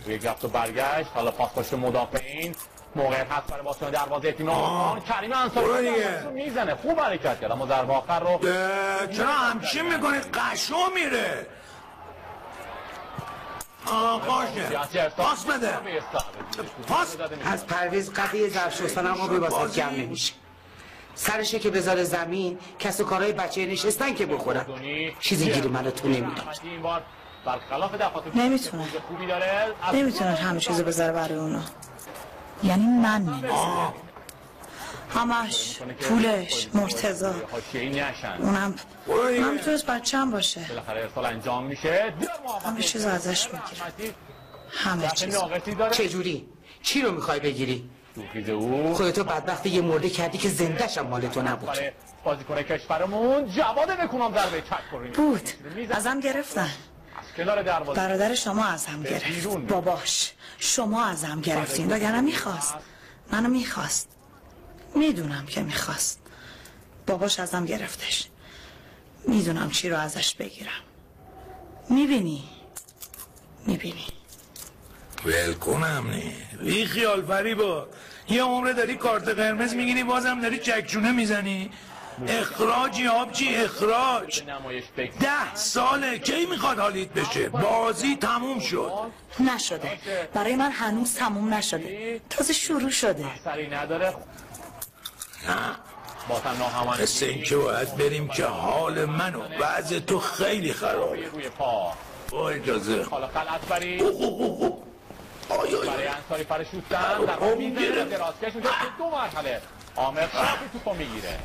یک رفت و برگشت. حالا پاس باشه مدافعین، موقعیت هست برای بازیکن دروازه تیم آن کریم انصاری میزنه. خوب حرکت کرد اما ضربه آخر رو چرا همچین میکنی؟ قشو میره. باشه پاس بده. پاس از پرویز قضیه ظرف شستن اما به واسط جمع نمیشه. سرشه که بذاره زمین کس و کارهای بچه نشستن که بخورن. چیزی گیری من تو نمیداد. نمیتونه همه چیزو بذاره برای اونا. یعنی من نمیتونم. همش پولش مرتضی اونم میتونست بچه‌م باشه. همه چیز ازش میگیره. همه چیز. چجوری؟ چی رو میخوای بگیری؟ خودتو بدبخت یه مرده کردی که زنده‌ش هم مال تو نبود. بازیکن کشورمون جواد نکونام ضربه چک بود. ازم گرفتن. برادر شما ازم گرفت. باباش شما ازم گرفتین. وگرنه میخواست. منو میخواست. میدونم که میخواست. باباش ازم گرفتش. میدونم چی رو ازش بگیرم. میبینی ولکنم نی بی خیال فریبا. یه عمره داری کارت قرمز میگیری بازم داری چکچونه میزنی. اخراجی آبجی اخراج. 10 ساله کی میخواد حالیت بشه؟ بازی تموم شد. نشده. برای من هنوز تموم نشده. تازه شروع شده. نه مثل این که باید بریم که حال من و وضع تو خیلی خرابه. با اجازه برای انصاری فرشوستن در میزنه درازکش اونجا که 2 مرحله عامر صافی توپو میگیره.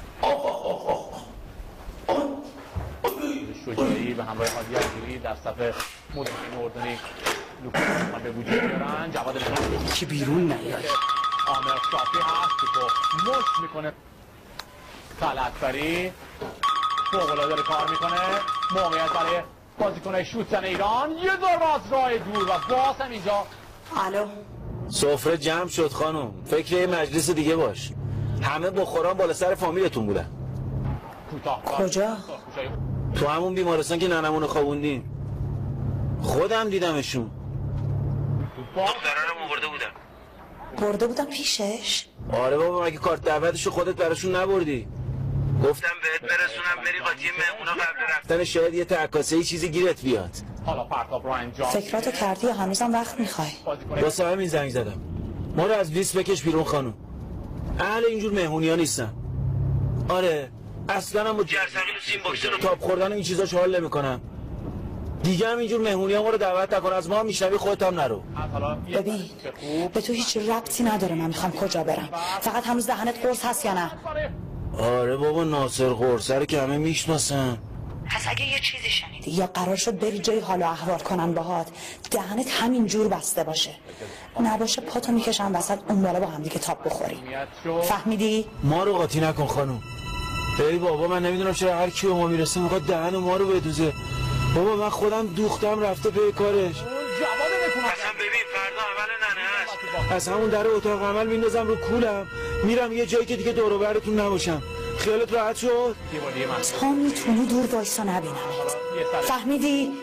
شجاعی به همراه هادی عزیزی در صف مدافعین اردنی لوکا به وجود میارن. جواد نکونام که بیرون نیاد. عامر صافی هست توپو مشت میکنه. خلعتبری فوق‌العاده داره کار میکنه. موقعیت برای بازیکن شوت زن ایران. یه ضربه از راه دور و باز هم اینجا. الو سفره جمع شد خانم. فکر یه مجلس دیگه باش. همه بخوران بالا سر فامیلتون بودن. کجا؟ تو همون بیمارستان که ننمونو خوابوندین. خودم دیدمشون. دخترانم برده بودم پیشش؟ آره بابا مگه کارت دعوتشو خودت براشون نبردی؟ گفتم بهت برسونم بری قاطی مهمونا قبل رفتن شاید یه تعکاسه چیزی گیرت بیاد. حالا پرتاب رو انجام. فکراتو کردی یا هنوزم وقت میخوای؟ واسه همین زنگ زدم. ما رو از لیست بکش بیرون خانم. اهل اینجور مهمونیا نیستم. آره اصلا هم با جرثقیل و سیم باکسر و تاپ خوردن این چیزاش حال نمیکنم. دیگه هم اینجور مهمونیا ما رو دعوت نکن. از ما هم میشنوی خودت هم نرو. ببین به تو هیچ ربطی نداره من میخوام کجا برم. فقط هنوز دهنت قرص هست یا نه؟ آره بابا ناصر قرصه رو که همه میشناسن. پس اگه یه چیزی شنیدی یا قرار شد بری جای حال و احوال کنن باهات دهنت همین جور بسته باشه. نباشه پاتو میکشن وسط اون بالا با هم دیگه تاپ بخوریم. فهمیدی؟ ما رو قاطی نکن خانم. ای بابا من نمیدونم چرا هر کی به ما میرسه میخواد دهن ما رو بدوزه. بابا من خودم دوختم رفته پی کارش. اصلا ببین فردا عمل ننه هست. از همون در اتاق عمل میندازم رو کولم میرم یه جایی که دیگه دور و برتون نباشم. خیالت راحت شد؟ تا میتونی دور وایسا نبینم. فهمیدی؟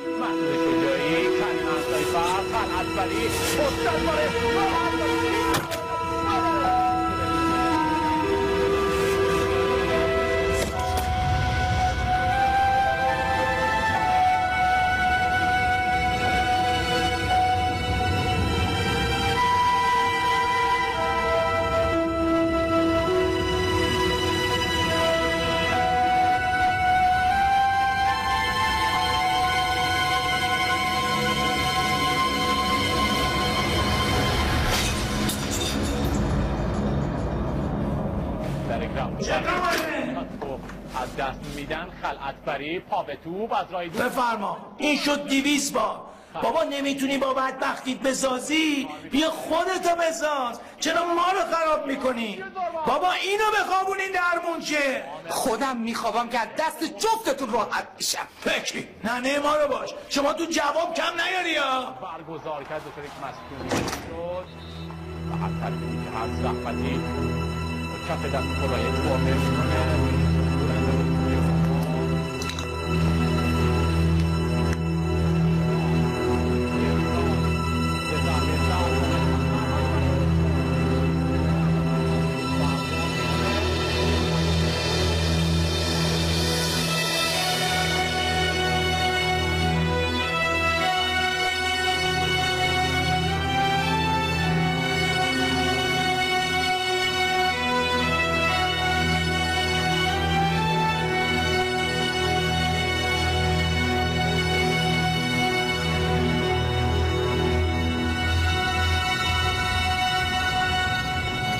از دست میدن. خلعتبری پا به توپ از راه دور. بفرما این شد 200 بار. بابا نمیتونی با بدبختیت بسازی بیا خودتو بساز. چرا ما رو خراب میکنی؟ بابا اینو بخوابونین درمون چه؟ خودم میخوابم که دست جفتتون راحت میشم. فکری ننه ما رو باش. شما تو جواب کم نیاری یا برگزار کرد دو یک مسئولیت شد و حتی که هست رحمتی کف دست خدای واقع میکنه.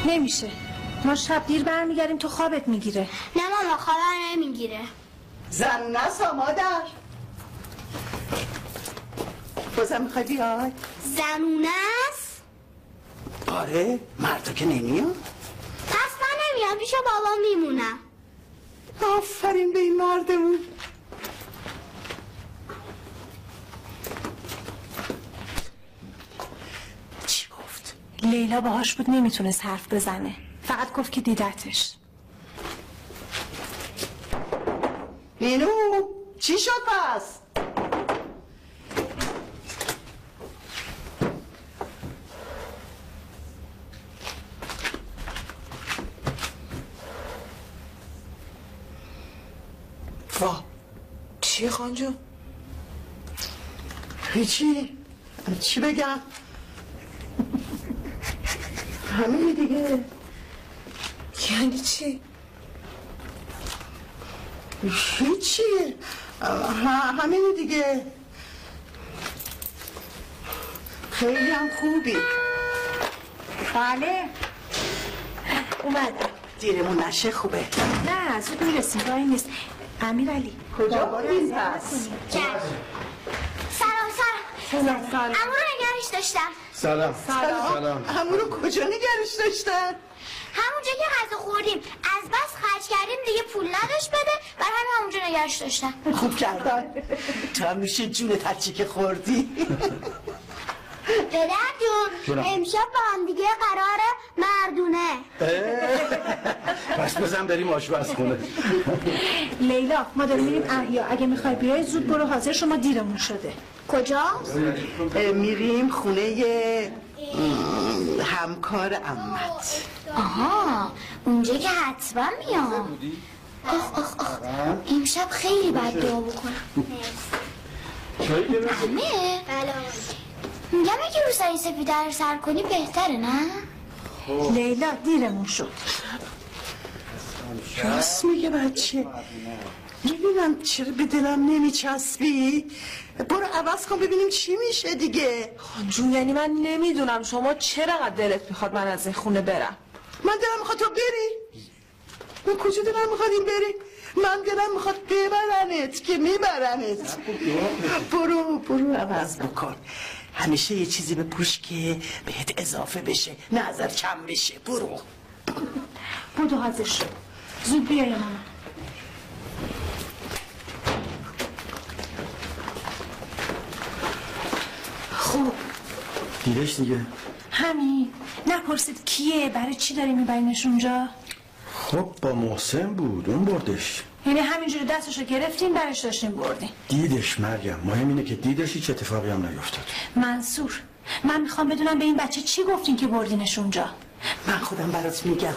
نمیشه. ما شب دیر برمیگردیم تو خوابت میگیره. نه ماما خوابم نمیگیره. زنونه است مادر. بازم میخوای بیای؟ زنونه است؟ آره مردا که نمیاد. پس من نمیام پیش بابا میمونم. آفرین به این مردمون. چی گفت؟ لیلا باهاش بود نمیتونست حرف بزنه. فقط گفت که دیدتش. مینو چی شد پس؟ وا چیه خانجون؟ هیچی چی بگم؟ همین دیگه. یعنی چی؟ هیچی همین دیگه. خیلی هم خوبی. بله اومدم. دیرمون نشه خوبه. نه زود میرسیم راهی نیست. امیرعلی کجا بودین پس؟ سلام عمو رو نگرش داشتم. سلام. عمو رو کجا نگرش داشتن؟ همونجا که غذا خوردیم از بس خرج کردیم دیگه پول نداشت بده و همونجا نگرش داشتم. خوب کردن. تو هم میشه جونت هرچی که خوردی. پدر جون امشب با هم دیگه قراره مردونه. پس بزن بریم آشپزخونه. لیلا ما داریم میریم احیا. اگه میخوای بیای زود برو حاضر شما دیرمون شده. کجا؟ میریم خونه همکار عمت. آها اونجا که حتما میام. آخ امشب خیلی بد دعا بکنم. همه؟ بله میگم اگه روسری سفیده رو سر کنی بهتره نه؟ لیلا دیرمون شد. راست میگه بچه. میبینم چرا به دلم نمیچسبی. برو عوض کن ببینیم چی میشه دیگه. خانجون یعنی من نمیدونم شما چرا دلت میخواد من از این خونه برم. من دلم میخواد تو بری. من کجا دلم میخواد این بری. من دلم میخواد ببرنت که میبرنت. برو عوض بکن. همیشه یه چیزی بپوش که بهت اضافه بشه نه ازت کم بشه. برو حاضر شد. زود بیای ماما. خب دیدش دیگه. همین نپرسید کیه برای چی داری میبرینش اونجا. خب با محسن بود اون بردش. یعنی همینجوری دستشو گرفتیم برش داشتیم بردیم. دیدش مریم مهم اینه که دیدش هیچ اتفاقی هم نیفتاد. منصور من میخوام بدونم به این بچه چی گفتین که بردینش اونجا. من خودم برات میگم.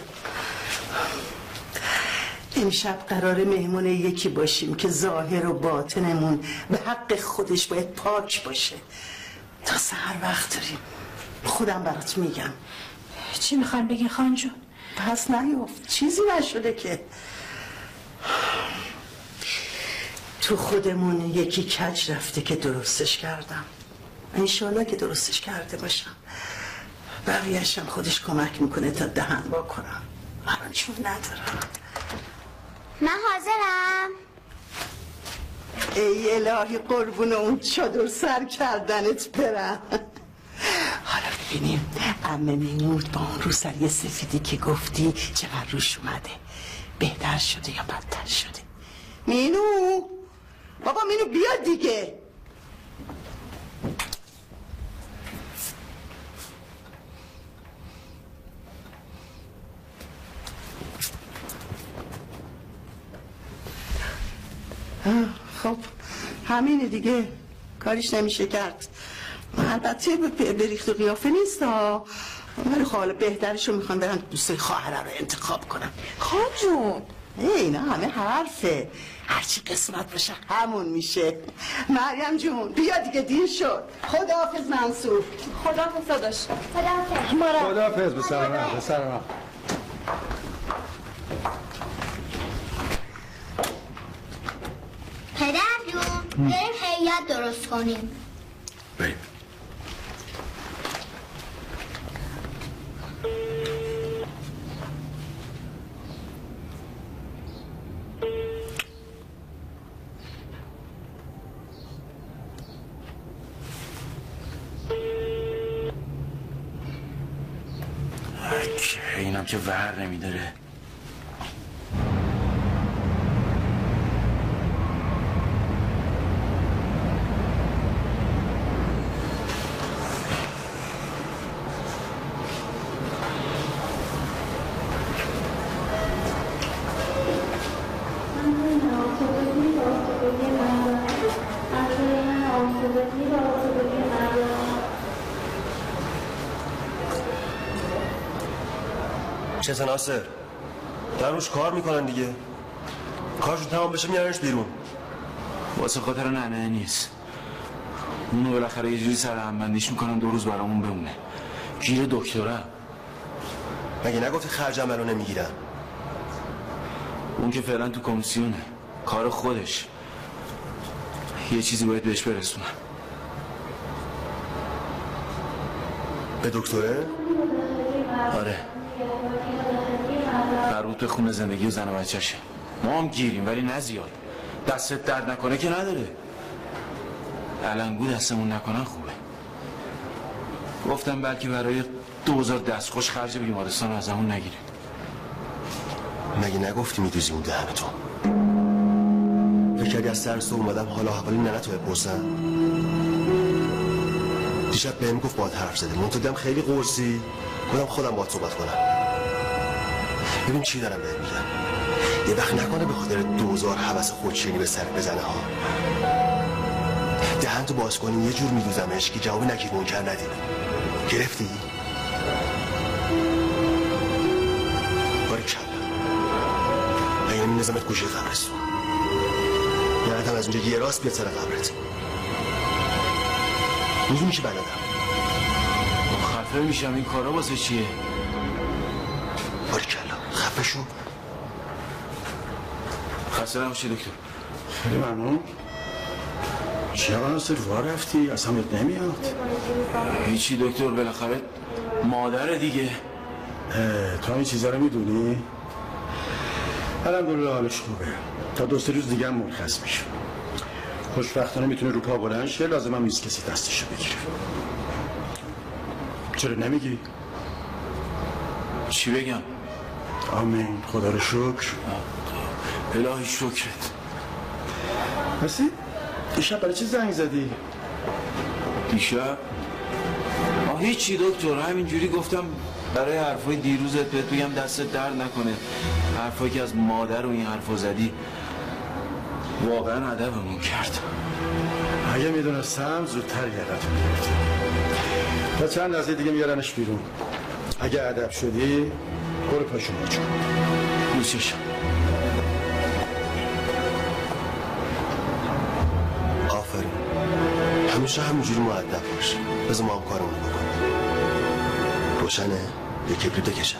امشب قرار مهمون یکی باشیم که ظاهر و باطنمون به حق خودش باید پاک باشه. تا سحر وقت داریم. خودم برات میگم. چی میخوان بگین خانجون؟ پس نیفت چیزی نشده که. تو خودمون یکی کج رفته که درستش کردم. انشالله که درستش کرده باشم. بقیه‌شم خودش کمک میکنه تا دهن با کنم. من چون ندارم. من حاضرم. ای الهی قربون اون چادر سر کردنت برم. حالا ببینیم عمه میمود با اون روسری سفیدی که گفتی چقدر روش اومده. بهتر شده یا بدتر شده؟ مینو بابا مینو بیا دیگه. خب همینه دیگه کاریش نمیشه کرد. البته به ریخت و قیافه نیست ها ولی حالا بهترشو میخوان برن دوستای خواهره رو انتخاب کنن. خانجون اینا همه حرفه. هرچی قسمت بشه همون میشه. مریم جون بیا دیگه دیر شد. خداحافظ منصور. خداحافظ داداش. خداحافظ به سلامت. پدر جون بریم هیئت درست کنیم. اینم که ور نمیداره. چه ناصر؟ در روش کار میکنن دیگه. کارشون تمام بشه میارنش بیرون. واسه خاطر ننه نیست. اونو بالاخره یه جوری سر هم بندیش میکنن 2 روز برامون بمونه. گیر دکتره. مگه نگفتی خرج عملو نمیگیرن؟ اون که فعلا تو کمیسیونه. کار خودش. یه چیزی باید بهش برسونم. به دکتره؟ آره. مربوط به خونه زندگی و زن و بچه‌شه. ما هم گیریم ولی نه زیاد. دستت درد نکنه که نداره. علنگو دستمون نکنن خوبه. گفتم بلکه برای 2000 دستخوش خرج بیمارستان از همون نگیریم. مگه نگفتی میدوزی اون دهنتو؟ فکر کردی از سرسو اومدم حالا حوالی ننتو بپرسم؟ دیشب بهم گفت باهات حرف زده. منتظرم خیلی قرصی. گفتم خودم باهات صحبت کنم. ببین چی دارم بهت میگم. یه وقت نکنه به خاطر 2000 هوس خودشینی به سر بزنه ها. دهنتو باز کنی یه جور میدوزمش که جوابی نگیر منکر ندید. گرفتی؟ باریکلا. اگه میندازمت گوشه قبرستون. یعنی هم از اونجا یه راست بیاد سر قبرت. میدونی که بلدم. خفه میشم این کارا واسه چیه؟ باریکلا خفه شو. خسته نباشی دکتر. خیلی ممنون. چرا ناصر وار رفتی؟ اصلا بهت نمیاد؟ هیچی دکتر، بالاخره مادر دیگه. تو این چیزا رو میدونی؟ الحمدلله حالش خوبه. تا 2-3 روز دیگه هم مرخص میشه. خوشبختانه میتونه رو پا بلند شه. لازم هم نیست کسی دستشو بگیره. چرا نمیگی؟ چی بگم؟ آمین. خدا رو شکر. الهی شکرت. مرسی. دیشب برای چی زنگ زدی؟ دیشب؟ هیچی دکتر، همینجوری گفتم برای حرفای دیروزت بهت بگم دستت درد نکنه. حرفایی که از مادر و این حرفا زدی واقعا ادبمون کرد. اگه میدونستم زودتر یادت میگرفتم. تا چند لحظه دیگه میارنش بیرون. اگه ادب شدی برو پاشو ماچو. دوستشم. آفرین. همیشه همینجوری مؤدب باش. بذار ما هم کارمون بکنیم. روشنه؟ یه کبریت بکشم.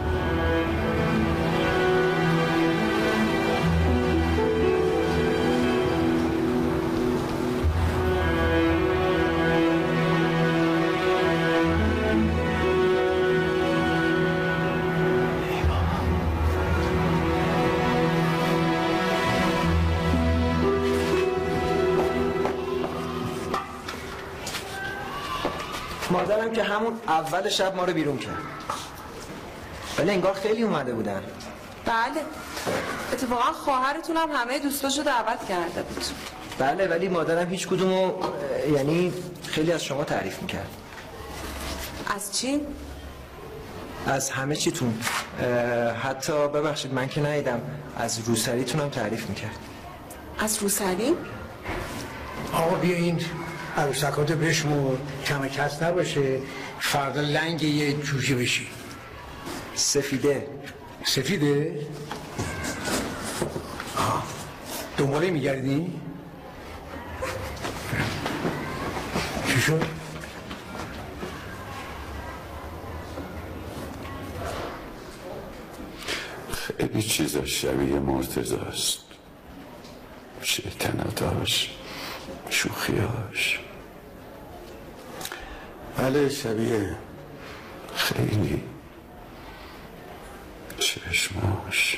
مادرم که همون اول شب ما رو بیرون کرد. ولی انگار خیلی اومده بودن. بله. اتفاقا خواهرتون هم همه دوستاشو دعوت کرده بود. بله، ولی مادرم هیچ کدومو یعنی خیلی از شما تعریف میکرد. از چی؟ از همه چیتون. حتی ببخشید من که ندیدم، از روسریتون هم تعریف میکرد. از روسری؟ آقا بیا این عروسکاتو بشمور، کم کس نباشه، فردا لنگ یه جوجه بشی. سفیده. سفیده؟ دنباله میگردی؟ چی شد؟ خیلی چیزا شبیه مرتضی است. شیطنتاش، شوخیاش. بله شبیه. خیلی. چشماش.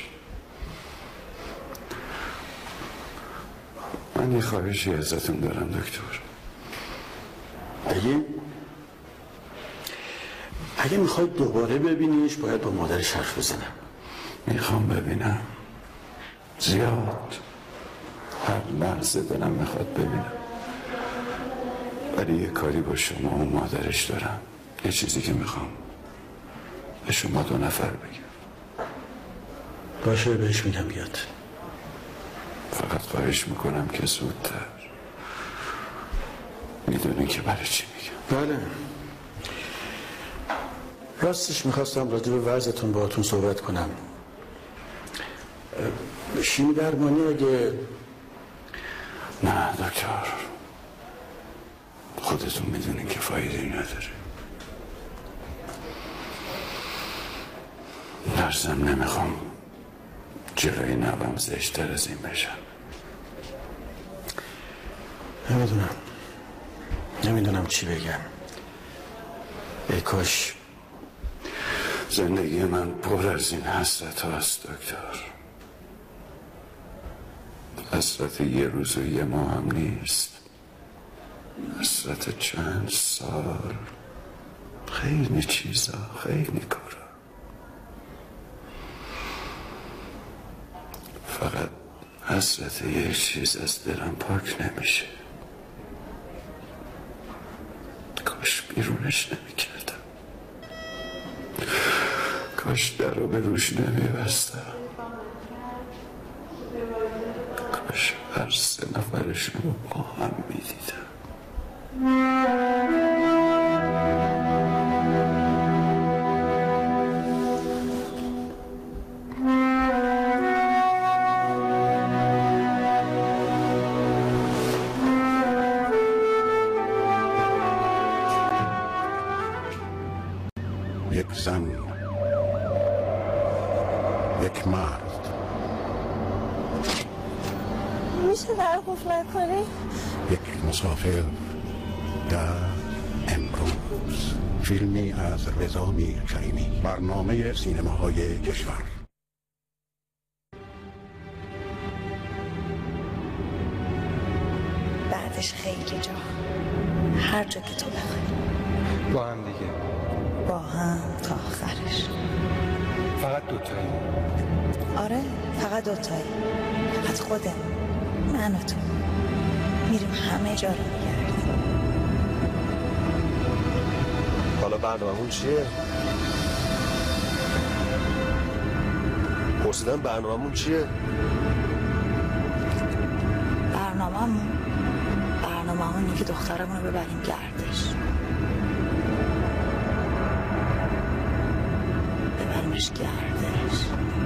من یه خواهشی ازتون دارم دکتر. بگیم؟ اگه میخواید دوباره ببینیش باید با مادرش حرف بزنم. میخوام ببینم، زیاد، هر لحظه دلم میخواد ببینم، ولی یه کاری با شما و مادرش دارم، یه چیزی که میخوام به شما 2 نفر بگم. باشه بهش میگم بیاد. فقط خواهش میکنم که زودتر. میدونی که برای چی میگم. بله. راستش میخواستم راجع به وضعتون باهاتون صحبت کنم. شیمی درمانی اگه... نه دکتر، خودتون میدونین که فایده نداره. در ضمن نمیخوام جلوی نوام زشتر از این بشم. نمیدونم چی بگم. ای کاش زندگی من پر از این حسرت هاست دکتر. حسرت یه روز و یه ماه هم نیست، حسرت چند سال، خیلی چیزا، خیلی کارا. فقط حسرت یه چیز از دلم پاک نمیشه. کاش بیرونش نمیکردم، کاش در رو به روش نمیبستم، کاش هر 3 نفرشون رو با هم میدیدم. یک زن، یک مرد. میشه در قفل نکنی؟ یک مسافر در امروز. فیلمی از رضا میرکریمی، برنامه سینماهای کشور. بعدش خیلی جا، هر جا که تو بخوای. با هم دیگه، با هم تا آخرش. فقط 2 تایی؟ آره فقط 2 تایی، فقط خودم، من و تو میریم همه جا رو میگردیم. حالا برنامه‌مون چیه؟ پرسیدم برنامه‌مون چیه؟ برنامه‌مون اینه که دخترمون رو ببریم گردش. ببریمش گردش.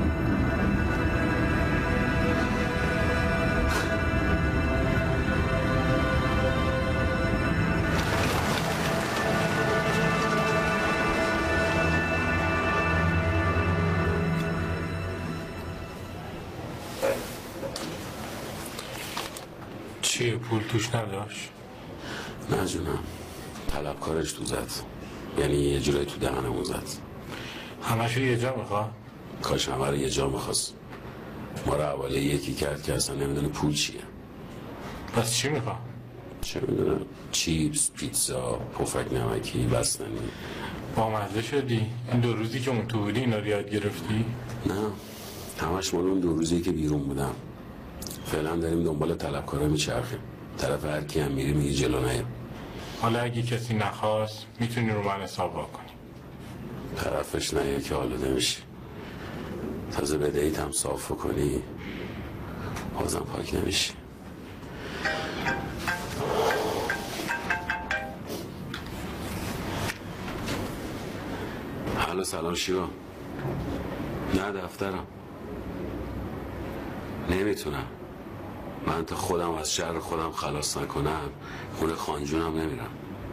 چیه پول توش نداشت؟ نه جونم، طلبکارش تو زد، یعنی یه جورایی تو دهنمون زد. همشو یه جا میخواد؟ کاش همه رو یه جا میخواست. ما رو حواله یکی کرد که اصلا نمیدونه پول چیه. پس چی میخواد؟ چه میدونم، چیپس، پیتزا، پفک نمکی، بستنی. با مزه شدی؟ این 2 روزی که اون تو بودی اینا رو یاد گرفتی؟ نه، همش مال اون 2 روزی که بیرون بودم. فعلا داریم دنبال طلبکارا میچرخیم. طرف هر کی هم میری میگه جلو نیم. حالا اگه کسی نخواست میتونی رو من حساب کنی. طرفش نه که آلوده میشی، تازه بدهیت هم صاف کنی بازم پاک نمیشی. حالا سلام شیوا. نه دفترم، نمیتونم. من تا خودم از شر خودم خلاص نکنم خونه خانجونم نمیرم.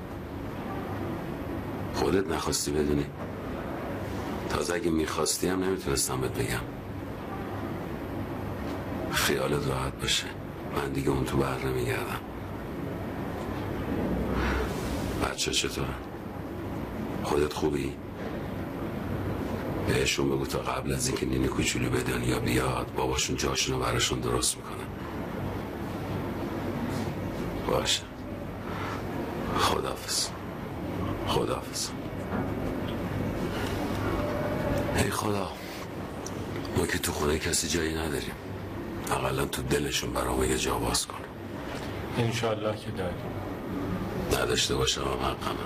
خودت نخواستی بدونی، تازه اگه میخواستی هم نمیتونستم بهت بگم. خیالت راحت باشه، من دیگه اون تو بر نمیگردم. بچه چطورن؟ خودت خوبی؟ بهشون بگو تا قبل از اینکه نینی کوچولو به دنیا بیاد باباشون جاشونو براشون درست میکنه. باشه، خداحافظ. خداحافظ. ای خدا، ما که تو خونه کسی جایی نداریم، اقلا تو دلشون برام یه جا باز کن. انشالله که داریم. نداشته باشم هم حقمه.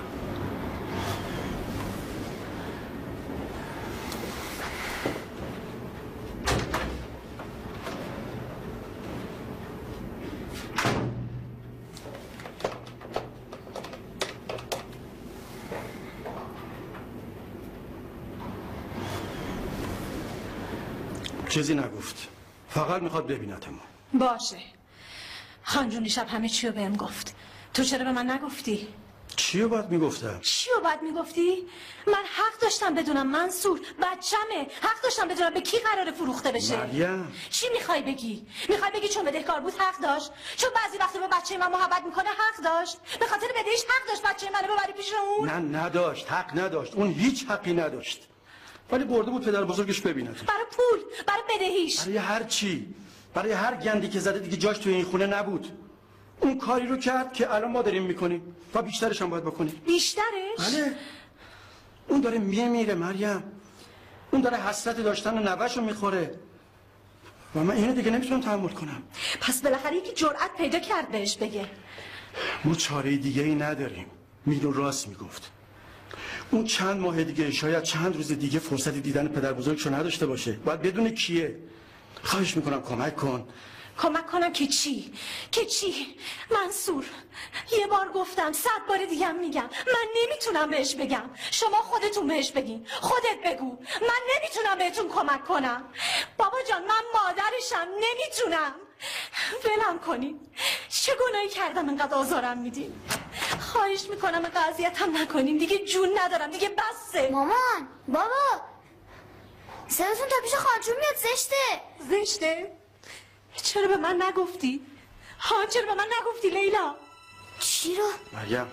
چیزی نگفت، فقط میخواد ببینتمون. باشه. خانجون شب همه چی رو بهم گفت. تو چرا به من نگفتی؟ چیو باید میگفتم؟ چیو باید میگفتی؟ من حق داشتم بدونم منصور بچمه، حق داشتم بدونم به کی قراره فروخته بشه. مریم، چی میخوای بگی؟ میخوای بگی چون بدهکار بود حق داشت؟ چون بعضی وقتا به بچه من محبت میکنه حق داشت؟ به خاطر بدهیش حق داشت بچه منو ببری پیش اون؟ نه نداشت، حق نداشت، اون هیچ حقی نداشت، ولی برده بود پدر بزرگش ببیند. برای پول، برای بدهیش، برای هر چی، برای هر گندی که زده دیگه جاش توی این خونه نبود. اون کاری رو کرد که الان ما داریم میکنیم و بیشترش هم باید بکنیم. بیشترش؟ بله. اون داره میمیره مریم، اون داره حسرت داشتن نوه‌شو میخوره و من اینو دیگه نمیتونم تحمل کنم. پس بالاخره یکی جرأت پیدا کرد بهش بگه. ما چاره دیگه ای نداریم. میدون راست میگفت. اون چند ماه دیگه، شاید چند روز دیگه فرصتی دیدن پدر بزرگشو نداشته باشه. باید بدونه کیه. خواهش میکنم کمک کن. کمک کنم که چی؟ که چی؟ منصور، یه بار گفتم، 100 بار دیگه هم میگم، من نمیتونم بهش بگم. شما خودتون بهش بگین، خودت بگو. من نمیتونم بهتون کمک کنم. بابا جان، من مادرشم، نمیتونم. ولم کنین. چه گناهی کردم انقدر آزارم میدین؟ خواهش میکنم اذیتم نکنین، دیگه جون ندارم، دیگه بسه. مامان، بابا، صداتون تا پیش خانجون میاد. زشته؟ چرا به من نگفتی؟ چرا به من نگفتی لیلا؟ چی رو؟ مریم،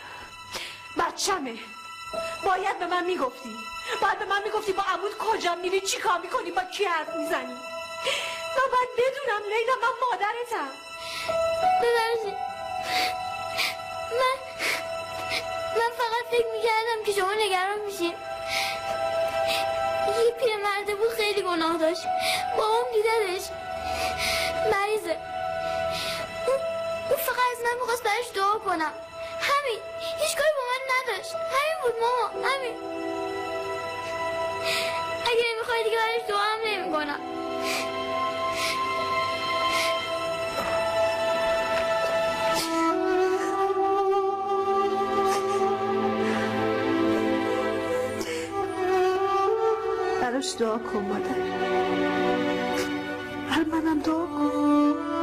بچمه، باید به من میگفتی. باید به من میگفتی با عمود کجا میری، چی کار میکنی، با کی حرف میزنی. من باید بدونم لیلا، من مادرتم. ببخشید، من فقط فکر میکردم که شما نگران میشین. یه پیرمرده بود، خیلی گناه داشت. بابام دیدتش، مریضه. اون فقط از من میخواست برش دعا کنم. همین، هیچ کاری با من نداشت. همین بود ماما، همین. اگه نمیخوای دیگه برش دعا هم نمیکنم. براش دعا کن مادر. برای منم دعا کن.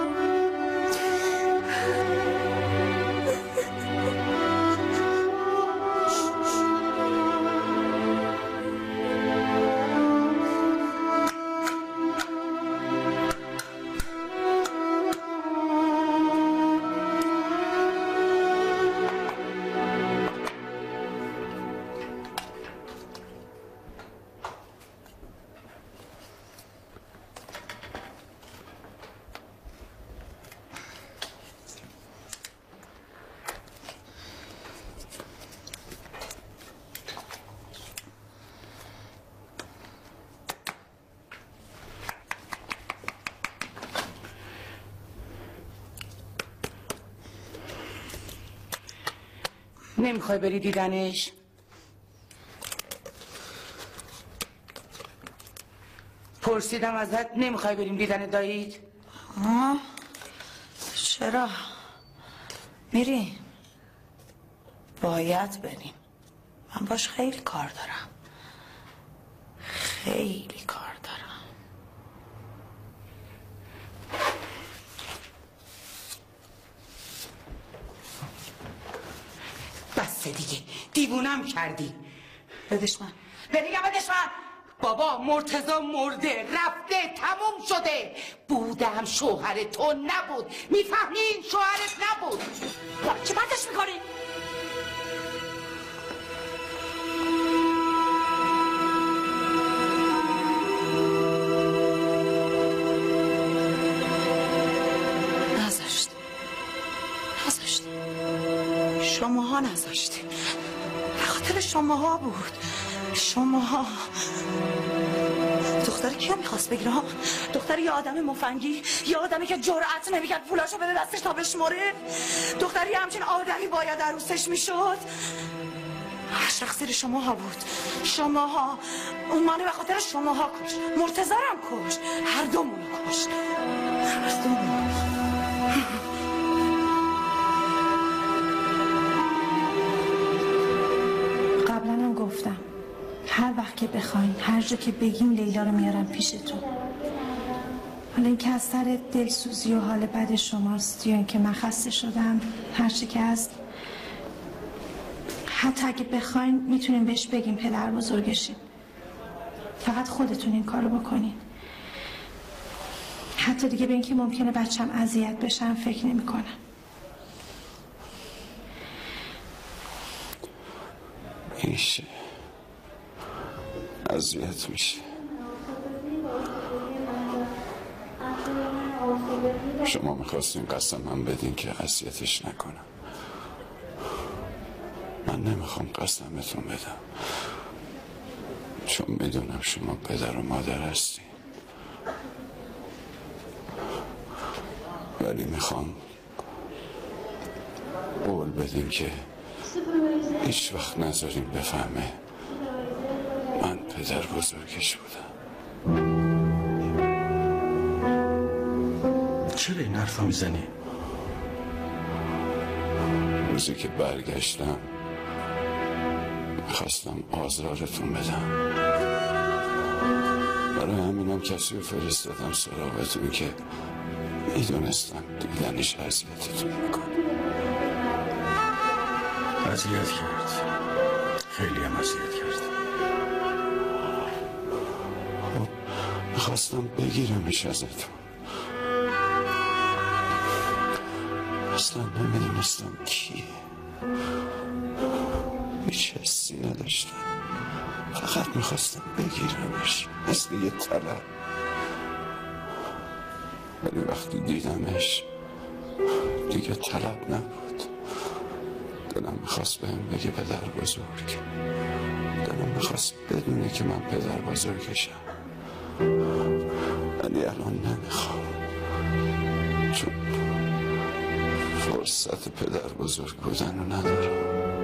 نمیخوای بری دیدنش؟ پرسیدم ازت، نمیخوای بریم دیدن داییت؟ چرا؟ میریم، باید بریم. من باش خیلی کار دارم، خیلی کار دارم. بس دیگه، دیوونم کردی. بدش من. بدیگم بدش من. بابا مرتضی مرده، رفته، تموم شده. بودم شوهر تو نبود، میفهمین؟ شوهرت نبود. چه بردش میکنی؟ شماها نذاشتیم، به خاطر شماها بود. شما دختر کیو میخواست بگیره ها؟ دختر یه آدم مفنگی، یه آدمی که جرأت نمیکرد پولاشو بده دستش تا بشمره؟ دختر یه همچین آدمی باید عروسش میشد؟ هر تقصیر شماها بود. شماها. اون منو به خاطر شماها کشت، مرتضرم کشت، هر دومونو کشت، هر دومونو. قبلا هم گفتم هر وقت که بخواین هر جا که بگیم لیلا رو میارم پیشتون. حالا این که از سر دلسوزی و حال بد شماست یا اینکه من خسته شدم، هر چی که هست، حتی اگه بخواین میتونیم بهش بگیم پدر بزرگشین. فقط خودتون این کارو بکنین. حتی دیگه به اینکه ممکنه بچم اذیت بشم فکر نمی کنم. میشه اذیت میشه. شما میخواستین قسم من بدین که اذیتش نکنم. من نمیخوام قسمتون بدم چون میدونم شما پدر و مادر هستین، ولی میخوام قول بدین که هیچ وقت نذارین بفهمه من پدر بزرگش بودم. چرا این حرفا میزنی؟ روزی که برگشتم میخواستم آزارتون بدم، برای همینم کسی رو فرستادم سراغتون که میدونستم دیدنش اذیتتون میکنه. اذیت کرد، خیلی هم اذیت کرد. میخواستم بگیرمش ازتون، اصلا نمیدونستم کیه، هیچ حسی نداشتم، فقط میخواستم بگیرمش مثل یه طلب. ولی وقتی دیدمش دیگه طلب نبود. دلم میخواست بهم بگه پدر بزرگ، دلم میخواست بدونه که من پدر بزرگشم، ولی الان نمیخوام چون فرصت پدر بزرگ بودن رو ندارم.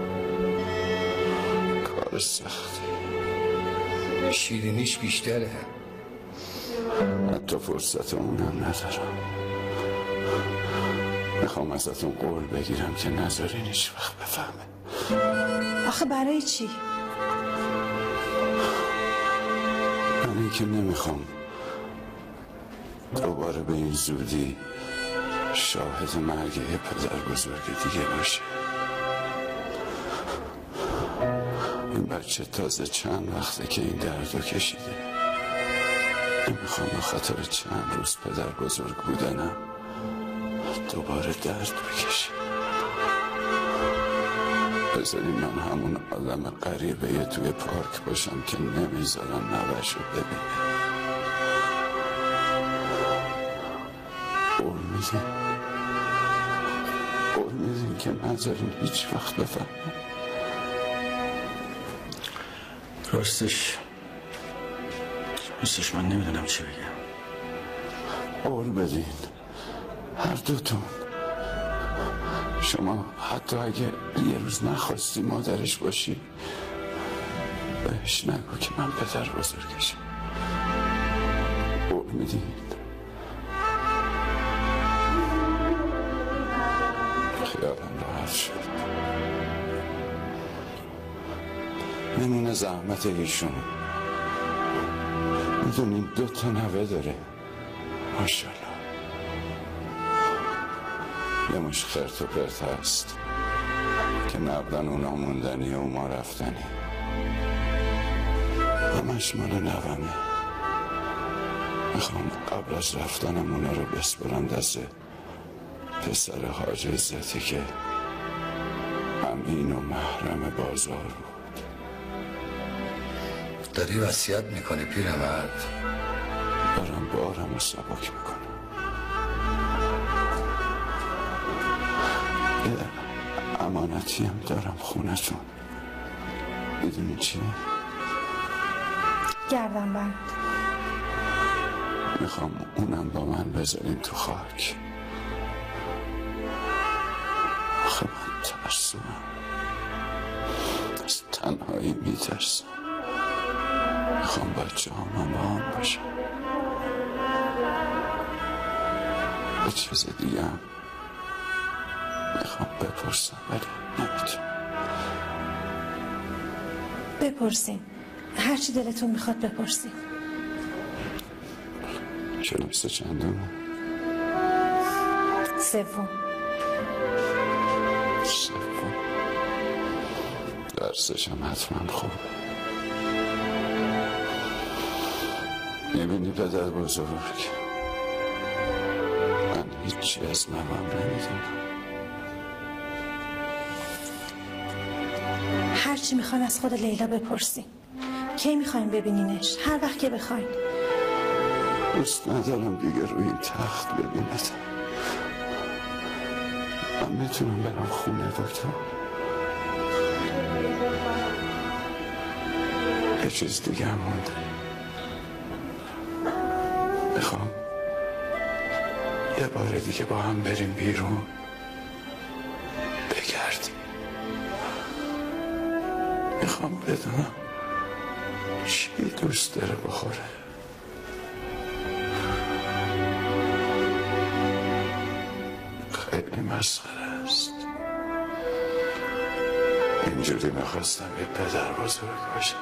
کار سختی، شیرینیش بیشتره، حتی فرصت اونم ندارم. میخوام ازتون قول بگیرم که نذارین هیچ وقت بفهمه. آخه برای چی؟ من اینکه نمیخوام دوباره به این زودی شاهد مرگ یه پدر بزرگ دیگه باشه. این بچه تازه چند وقته که این دردو کشیده. نمیخوام به خاطر چند روز پدر بزرگ بودنم دوباره درد بکشه. بذارین من همون آدم غریبه توی پارک باشم که نمیذارم نوه‌شو ببینه. قول میدین که نذارین هیچ وقت بفهمم. راستش من نمیدونم چی بگم. قول بدین هر دوتون. شما حتی اگه یه روز نخواستی مادرش باشی بهش نگو که من پدر بزرگشم. قول میدین؟ خیالم راحت شد. نمونه زحمت ایشون. میدونین 2 تا نوه داره ماشاءالله. یه مش خرت و پرت هست که نقدن اونا موندنی و ما رفتنی. همش مال نومه. میخوام قبل از رفتنم اونا رو بسپرم دست پسر حاج عزتی که امین و محرم بازار بود. داری وصیت میکنی پیرمرد؟ دارم بارم رو سبک میکنم. یه امانتی هم دارم خونتون. میدونی چی؟ گردن بند. میخوام اونم با من بذارین تو خاک. آخه من ترسوم، از تنهایی میترسم. میخوام بچه هم با هم باشم. به چیز دیگه هم میخوام بپرسم ولی نمیتونم. بپرسین، هرچی دلتون میخواد بپرسین. 43 چندمه؟ سوم. درسش هم حتما خوبه. میبینی پدر بزرگ، من هیچی از نوام نمیدونم. هرچی میخواین از خود لیلا بپرسین. کی میخواین ببینینش؟ هر وقت که بخواین. دوست ندارم دیگه روی این تخت ببینت. من میتونم برم خونه دکتر؟ یه چیز دیگه هم مونده. میخوام یه بار دیگه با هم بریم بیرون بگردیم. میخوام بدونم چی دوست داره بخوره. خیلی مسخره است. اینجوری میخواستم یه پدر بزرگ باشم.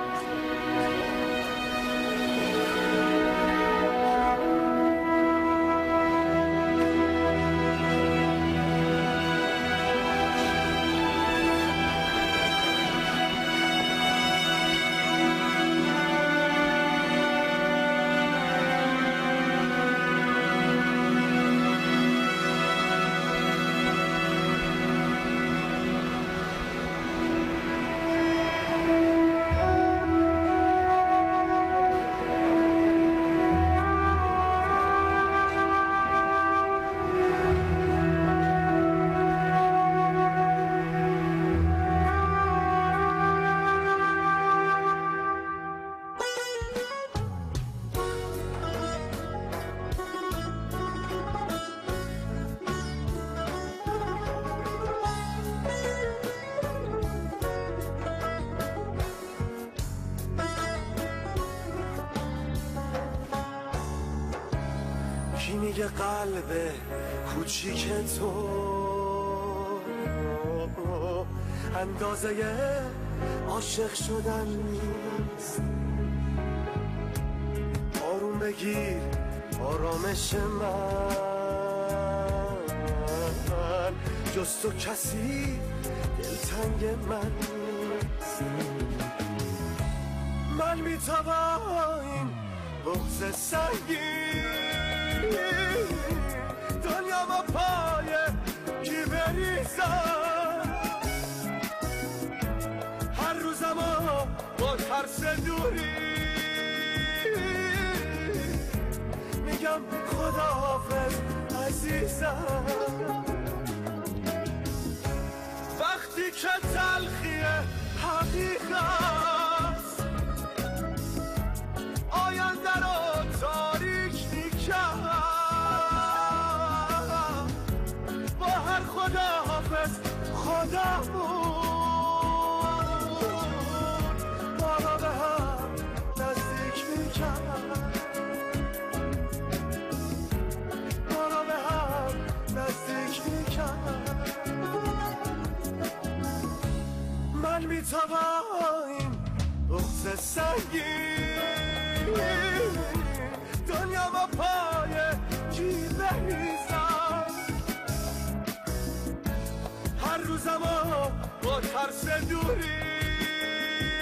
میگه قلب کوچیک تو اندازه عاشق شدن نیست. آروم بگیر آرامش من، جز تو کسی دلتنگ من نیست. من میتوان این بغض سنگین دنیا با پای کی بریزم. هر روزم با ترس دوری میگم خداحافظ عزیزم. وقتی که تلخی حقیقت آینده رو تاریک میکرد، با هر خداحافظ خودمون ما را به هم نزدیک میکرد، ما را به هم نزدیک میکرد. من میتوان این بغض سنگین دنیا با پای کی بریزم. هر روزم با ترس دوری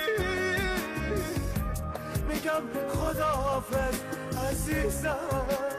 میگم خداحافظ عزیزم.